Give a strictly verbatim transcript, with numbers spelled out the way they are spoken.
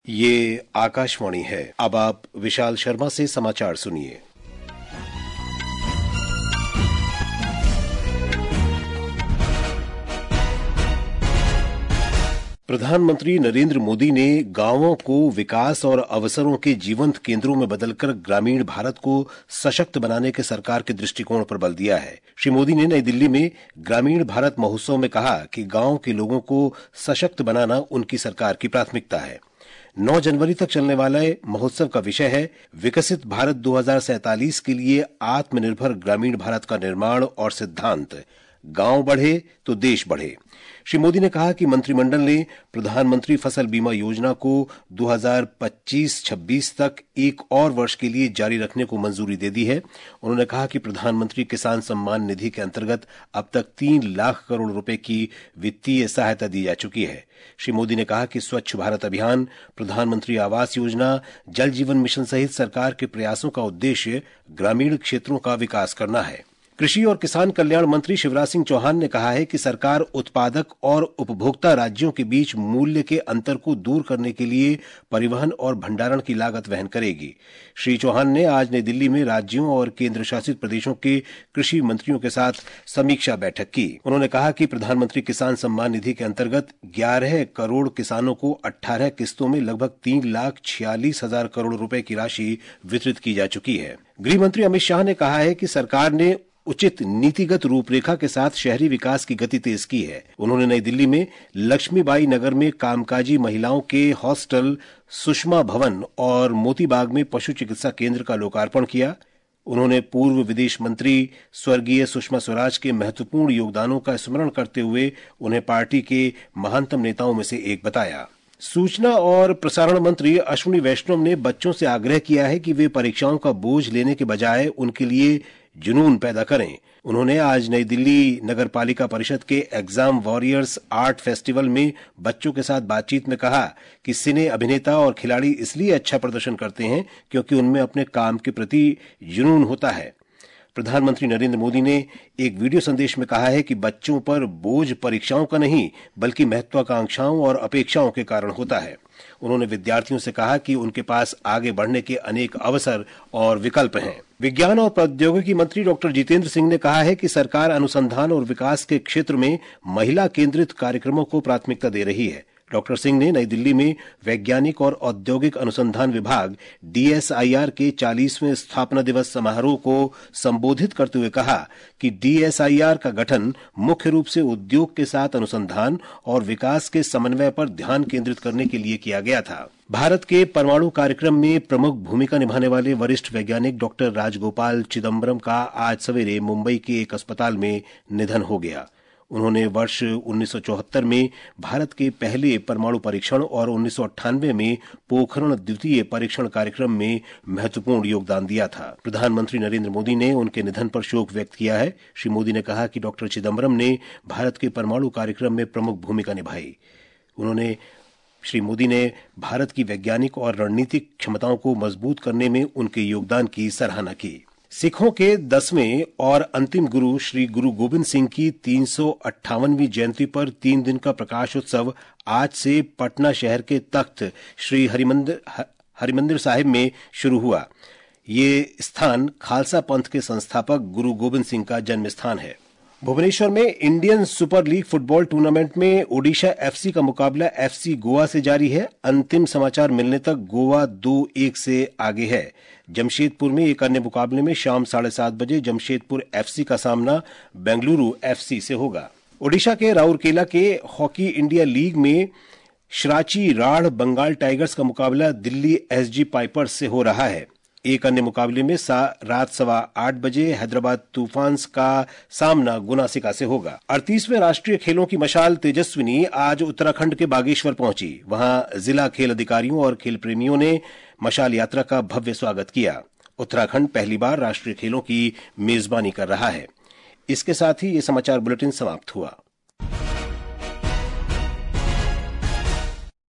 ये आकाशवाणी है। अब आप विशाल शर्मा से समाचार सुनिए। प्रधानमंत्री नरेंद्र मोदी ने गांवों को विकास और अवसरों के जीवंत केंद्रों में बदलकर ग्रामीण भारत को सशक्त बनाने के सरकार के दृष्टिकोण पर बल दिया है। श्री मोदी ने नई दिल्ली में ग्रामीण भारत महोत्सव में कहा कि गांव के लोगों को सशक्त बनाना उनकी सरकार की प्राथमिकता है। नौ जनवरी तक चलने वाले महोत्सव का विषय है विकसित भारत दो हज़ार सैंतालीस के लिए आत्मनिर्भर ग्रामीण भारत का निर्माण और सिद्धांत, गांव बढ़े तो देश बढ़े। श्री मोदी ने कहा कि मंत्रिमंडल ने प्रधानमंत्री फसल बीमा योजना को दो हज़ार पच्चीस छब्बीस तक एक और वर्ष के लिए जारी रखने को मंजूरी दे दी है। उन्होंने कहा कि प्रधानमंत्री किसान सम्मान निधि के अंतर्गत अब तक तीन लाख करोड़ रुपए की वित्तीय सहायता दी जा चुकी है। श्री मोदी ने कहा कि स्वच्छ भारत अभियान, प्रधानमंत्री आवास योजना, जल जीवन मिशन सहित सरकार के प्रयासों का उद्देश्य ग्रामीण क्षेत्रों का विकास करना है। कृषि और किसान कल्याण मंत्री शिवराज सिंह चौहान ने कहा है कि सरकार उत्पादक और उपभोक्ता राज्यों के बीच मूल्य के अंतर को दूर करने के लिए परिवहन और भंडारण की लागत वहन करेगी। श्री चौहान ने आज नई दिल्ली में राज्यों और केंद्र शासित प्रदेशों के कृषि मंत्रियों के साथ समीक्षा बैठक की। उन्होंने कहा कि प्रधानमंत्री किसान सम्मान निधि के अंतर्गत ग्यारह करोड़ किसानों को अठारह किस्तों में लगभग तीन लाख छियालीस हजार करोड़ रुपए की राशि वितरित की जा चुकी है। गृह मंत्री अमित शाह ने कहा है कि सरकार ने उचित नीतिगत रूपरेखा के साथ शहरी विकास की गति तेज की है। उन्होंने नई दिल्ली में लक्ष्मीबाई नगर में कामकाजी महिलाओं के हॉस्टल सुषमा भवन और मोतीबाग में पशु चिकित्सा केंद्र का लोकार्पण किया। उन्होंने पूर्व विदेश मंत्री स्वर्गीय सुषमा स्वराज के महत्वपूर्ण योगदानों का स्मरण करते हुए उन्हें पार्टी के महानतम नेताओं में से एक बताया। सूचना और प्रसारण मंत्री अश्विनी वैष्णव ने बच्चों से आग्रह किया है कि वे परीक्षाओं का बोझ लेने के बजाय उनके लिए जुनून पैदा करें। उन्होंने आज नई दिल्ली नगर पालिका परिषद के एग्जाम वॉरियर्स आर्ट फेस्टिवल में बच्चों के साथ बातचीत में कहा कि सिने अभिनेता और खिलाड़ी इसलिए अच्छा प्रदर्शन करते हैं क्योंकि उनमें अपने काम के प्रति जुनून होता है। प्रधानमंत्री नरेंद्र मोदी ने एक वीडियो संदेश में कहा है कि बच्चों पर बोझ परीक्षाओं का नहीं बल्कि महत्वाकांक्षाओं और अपेक्षाओं के कारण होता है। उन्होंने विद्यार्थियों से कहा कि उनके पास आगे बढ़ने के अनेक अवसर और विकल्प हैं। विज्ञान और प्रौद्योगिकी मंत्री डॉक्टर जितेंद्र सिंह ने कहा है कि सरकार अनुसंधान और विकास के क्षेत्र में महिला केंद्रित कार्यक्रमों को प्राथमिकता दे रही है। डॉक्टर सिंह ने नई दिल्ली में वैज्ञानिक और औद्योगिक अनुसंधान विभाग डी एस आई आर के चालीसवें स्थापना दिवस समारोह को संबोधित करते हुए कहा कि डी एस आई आर का गठन मुख्य रूप से उद्योग के साथ अनुसंधान और विकास के समन्वय पर ध्यान केंद्रित करने के लिए किया गया था। भारत के परमाणु कार्यक्रम में प्रमुख भूमिका निभाने वाले वरिष्ठ वैज्ञानिक डॉक्टर राजगोपाल चिदम्बरम का आज सवेरे मुंबई के एक अस्पताल में निधन हो गया। उन्होंने वर्ष उन्नीस सौ चौहत्तर में भारत के पहले परमाणु परीक्षण और उन्नीस सौ अट्ठानवे में पोखरण द्वितीय परीक्षण कार्यक्रम में महत्वपूर्ण योगदान दिया था। प्रधानमंत्री नरेंद्र मोदी ने उनके निधन पर शोक व्यक्त किया है। श्री मोदी ने कहा कि डॉक्टर चिदम्बरम ने भारत के परमाणु कार्यक्रम में प्रमुख भूमिका निभाई। उन्होंने श्री मोदी ने भारत की वैज्ञानिक और रणनीतिक क्षमताओं को मजबूत करने में उनके योगदान की सराहना की। सिखों के दसवें और अंतिम गुरु श्री गुरु गोविंद सिंह की तीन सौ अट्ठावनवीं जयंती पर तीन दिन का प्रकाश उत्सव आज से पटना शहर के तख्त श्री हरिमंदिर हरिमंदिर साहिब में शुरू हुआ। ये स्थान खालसा पंथ के संस्थापक गुरु गोविंद सिंह का जन्म स्थान है। भुवनेश्वर में Indian Super League football tournament में ओडिशा एफ सी का मुकाबला एफ सी गोवा से जारी है। अंतिम समाचार मिलने तक गोवा दो एक से आगे है। जमशेदपुर में एक अन्य मुकाबले में शाम साढ़े सात बजे जमशेदपुर एफ सी का सामना बेंगलुरु एफ सी से होगा। ओडिशा के राउरकेला के हॉकी इंडिया लीग में शराची राढ़ बंगाल टाइगर्स का मुकाबला दिल्ली एस जी पाइपर्स से हो रहा है। एक अन्य मुकाबले में सा, रात सवा आठ बजे हैदराबाद तूफान्स का सामना गुनासिका से होगा। अड़तीसवें राष्ट्रीय खेलों की मशाल तेजस्विनी आज उत्तराखंड के बागेश्वर पहुंची। वहां जिला खेल अधिकारियों और खेल प्रेमियों ने मशाल यात्रा का भव्य स्वागत किया। उत्तराखंड पहली बार राष्ट्रीय खेलों की मेजबानी कर रहा है। इसके साथ ही ये समाचार बुलेटिन समाप्त हुआ।